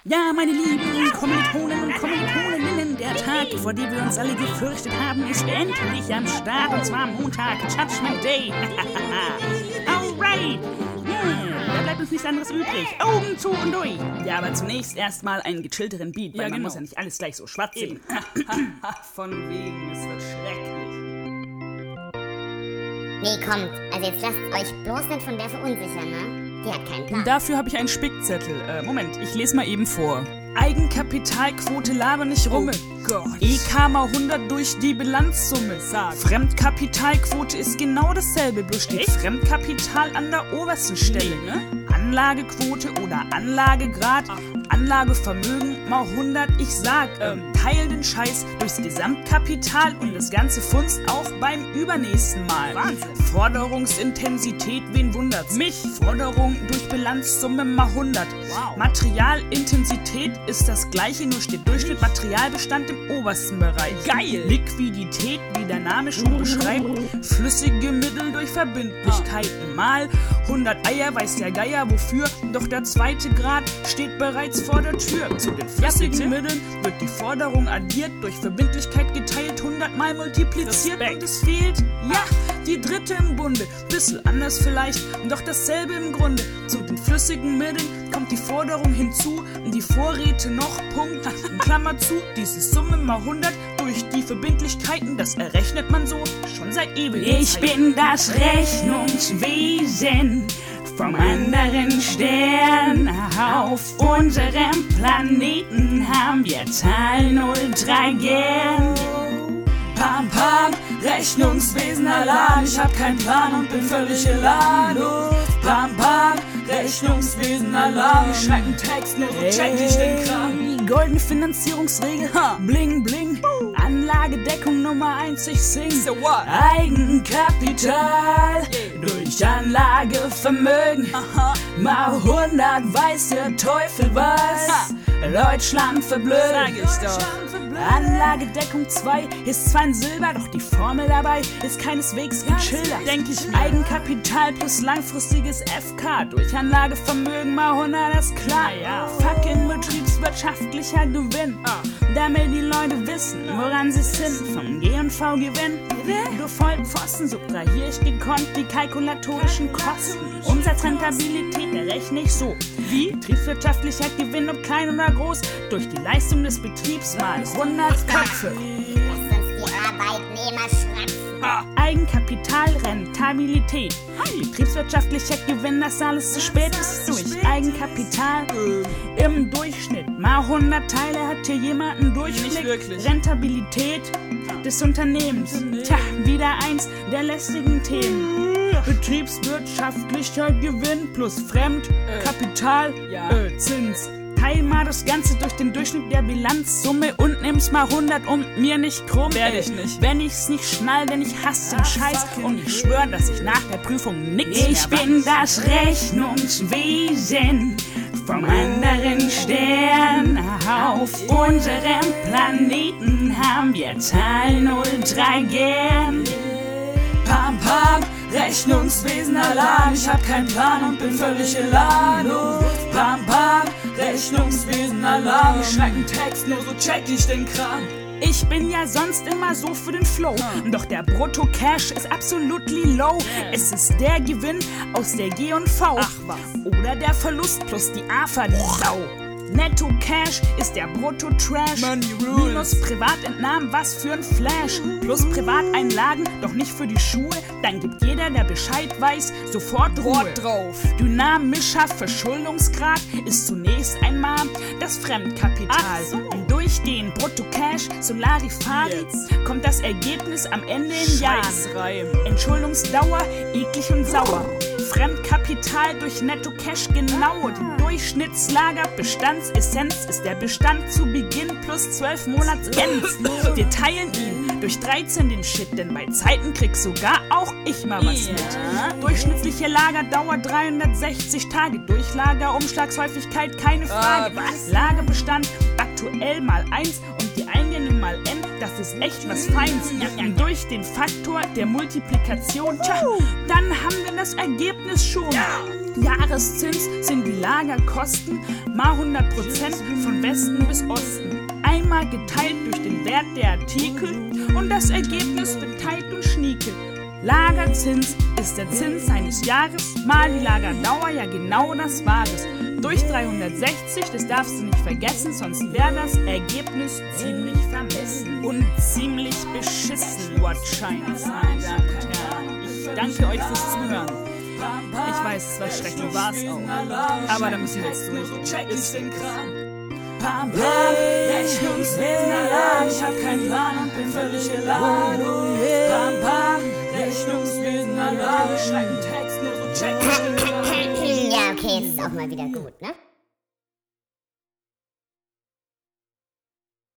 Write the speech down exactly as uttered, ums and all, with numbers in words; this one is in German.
Ja, meine lieben Kommilitonen und Kommilitoninnen, der Tag, vor dem wir uns alle gefürchtet haben, ist endlich am Start, und zwar Montag, Judgment Day. Alright. Hm, da bleibt uns nichts anderes übrig. Augen zu und durch. Ja, aber zunächst erstmal einen gechillteren Beat, weil ja, man genau. muss ja nicht alles gleich so schwarz sehen. Von wegen, es wird schrecklich. Nee, kommt. Also jetzt lasst euch bloß nicht von der verunsichern, ne? Die hat keinen Plan. Dafür habe ich einen Spickzettel. Äh, Moment, ich lese mal eben vor. Eigenkapitalquote, laber nicht rum. Oh Gott. E K mal hundert durch die Bilanzsumme. Sag. Fremdkapitalquote ist genau dasselbe, bloß steht Echt? Fremdkapital an der obersten Stelle. Nee, ne? Anlagequote oder Anlagegrad, Ach. Anlagevermögen mal hundert. Ich sag, ähm, teil den Scheiß durchs Gesamtkapital und das Ganze funzt auch beim übernächsten Mal. Wahnsinn. Forderungsintensität, wen wundert's? Mich. Forderung durch Bilanzsumme mal hundert. Wow. Materialintensität ist das gleiche, nur steht Durchschnitt Materialbestand im obersten Bereich. Geil. Liquidität, wie der Name schon beschreibt, flüssige Mittel durch Verbindlichkeiten mal hundert Eier, weiß der Geier wofür, doch der zweite Grad steht bereits vor der Tür. Zu den flüssigen bitte? Mitteln wird die Forderung addiert, durch Verbindlichkeit geteilt, hundert mal multipliziert. Respekt. Und es fehlt, ja, die dritte im Bunde. Bisschen anders vielleicht, doch dasselbe im Grunde. Zu den flüssigen Mitteln kommt die Forderung hinzu, die Vorräte noch, Punkt, Klammer zu, diese Summe mal hundert durch die Verbindlichkeiten, das errechnet man so schon seit ewigen Ich bin das Rechnungswesen vom anderen Stern. Auf unserem Planeten haben wir Zahlen ultra gern. Pam, pam, Rechnungswesen Alarm, ich hab keinen Plan und bin völlig elan. Pam, pam, Rechnungswesen Alarm, ich schreib einen Text, nur so check ich den Kram. Die goldene Finanzierungsregel, ha, bling, bling. Anlagedeckung Nummer eins, ich sing. So what? Eigenkapital durch Anlagevermögen. Aha. Mal hundert weiß der Teufel was. Deutschland verblödet. Sag ich doch. Anlagedeckung zwei ist zwar in Silber, doch die Formel dabei ist keineswegs gechillert. denk ich mir. Eigenkapital plus langfristiges F K durch Anlagevermögen mal hundert, das ist klar. Ja. Fucking betriebswirtschaftlicher Gewinn. Ah. Damit die Leute wissen, woran sie sind. Vom G und V-Gewinn. Durch Vollpfosten subtrahiere ich gekonnt die kalkulatorischen Kosten. Umsatzrentabilität errechne ich so. Wie? Betriebswirtschaftlicher Gewinn, ob klein oder groß, durch die Leistung des Betriebs mal hundert Köpfe. Lasst uns die Arbeitnehmer schratzen. Eigenkapitalrentabilität. Betriebswirtschaftlicher Gewinn, das alles zu spät ist durch Eigenkapital. Im Durchschnitt mal hundert Teile, hat hier jemand einen Durchblick. Nicht wirklich. Rentabilität des Unternehmens. Tja, wieder eins der lästigen Themen. Betriebswirtschaftlicher Gewinn plus Fremdkapital, ja. äh, Zins. Teil mal das Ganze durch den Durchschnitt der Bilanzsumme und nimm's mal hundert und mir nicht krumm. Werd ey. ich nicht. Wenn ich's nicht schnall, denn ich hasse den Scheiß fucking und ich schwör, dass ich nach der Prüfung nix Ich mehr bin das Rechnungswesen vom anderen Stern. Auf unserem Planeten haben wir Zahlen ultra gern. Pam, pam, Rechnungswesen Alarm, ich hab keinen Plan und bin völlig elan. Pam, pam, Rechnungswesen Alarm, ich schreib einen Text, nur so check ich den Kram. Ich bin ja sonst immer so für den Flow, doch der Brutto-Cash ist absolutely low. Es ist der Gewinn aus der G und V. Ach was. Oder der Verlust plus die A F A, die Sau. Netto-Cash ist der Brutto-Trash. Money rules. Minus Privatentnahmen, was für ein Flash. Plus Privateinlagen, doch nicht für die Schuhe. Dann gibt jeder, der Bescheid weiß, sofort Ruhe. Wort drauf. Dynamischer Verschuldungsgrad ist zunächst einmal das Fremdkapital. Ach so. Und durch den Brutto-Cash, Solarifari, Jetzt. kommt das Ergebnis am Ende in Jahren. Scheißreim. Entschuldungsdauer, eklig und sauer. Fremdkapital durch Netto-Cash genau. Die Durchschnittslagerbestandsessenz ist der Bestand zu Beginn plus zwölf Monatsends. Wir teilen ihn durch dreizehn den Shit, denn bei Zeiten krieg sogar auch ich mal was Ja. mit. Durchschnittliche Lagerdauer dreihundertsechzig Tage. Durchlagerumschlagshäufigkeit keine Frage. Ah, was? Lagerbestand aktuell mal eins und die Eingänge mal n. Das ist echt was Feins. Und durch den Faktor der Multiplikation, tja, dann haben wir das Ergebnis schon. Jahreszins sind die Lagerkosten mal hundert Prozent von Westen bis Osten. Einmal geteilt durch den Wert der Artikel und das Ergebnis wird teilt und schniekel. Lagerzins ist der Zins eines Jahres, mal die Lagerdauer, ja genau das war es. Durch dreihundertsechzig, das darfst du nicht vergessen, sonst wäre das Ergebnis ziemlich vermessen und ziemlich beschissen, what scheint, meine Damen und Herren. Ich danke euch fürs Zuhören. Ich weiß, es war schrecklich, war es auch. Aber da müssen wir jetzt durch. Check ich den Kram. Pam, pam, Rechnungswesen Alarm. Ich hab keinen Plan und bin völlig geladen. Pam, pam, Rechnungswesen Alarm. Ich schreib einen Text, nur so check ich den Kram. Ja, okay, jetzt ist auch mal wieder gut, ne?